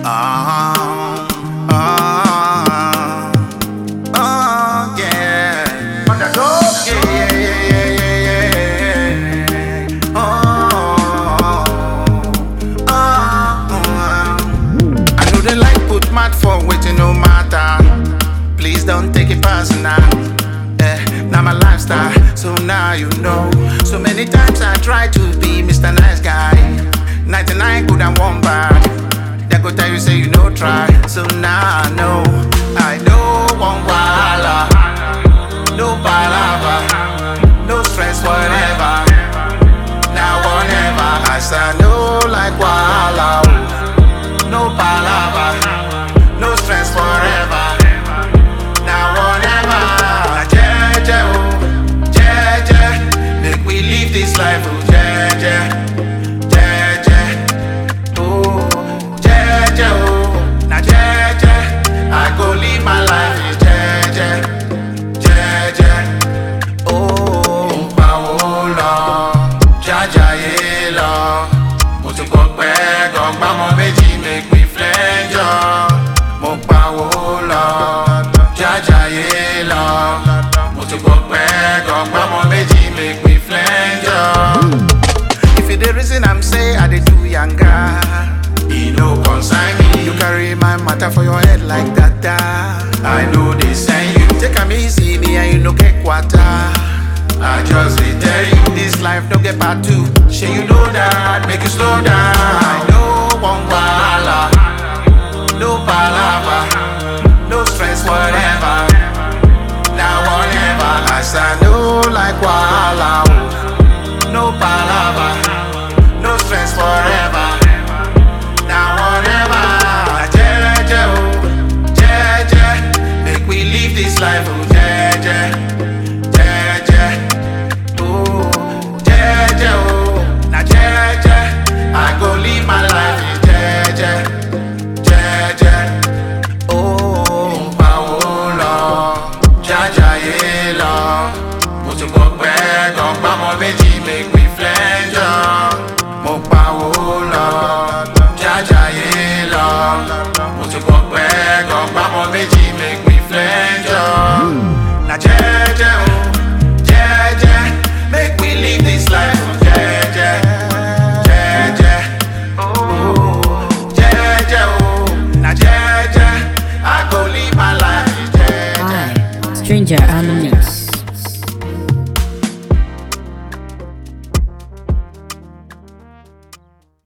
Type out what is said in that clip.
Yeah. Yeah. I know they like put mad for waiting no matter. Please don't take it personal. Now my lifestyle, so now you know. So many times I try to be Mr. Nice Guy. 99 good and 1 bad. They go tell you say you no try. So now I know one wahala, no palava, no stress whatever. Now whatever, as I know like wahala, no palava, no stress forever. Now whatever, jeje oh, jeje, make we live this life oh jeje, jeje, oh jeje oh, now jeje, I go live my life jeje, jeje, oh paola, jaja yela, mo ti ko pe gba mo meji make me flenjo, mo paola. If you the reason I'm say I dey do younger, it no concern me. You carry my matter for your head like that. I know they send you. Take a easy, me and you no get quarter. I just dey tell you, this life don't get part 2. Sure you know that, make you slow down. I know one wahala, no palava, no stress whatever. Now whatever, as I know like wahala, no palava, no stress forever. Now whatever, jeje oh, jeje, make we live this life oh jeje, jeje, oh jeje oh, now jeje, I go live my life jeje, jeje, oh paola. Jaja yela, mo ti ko pe gan gba mo meji make me flenjo, mo paola. Jaja yela.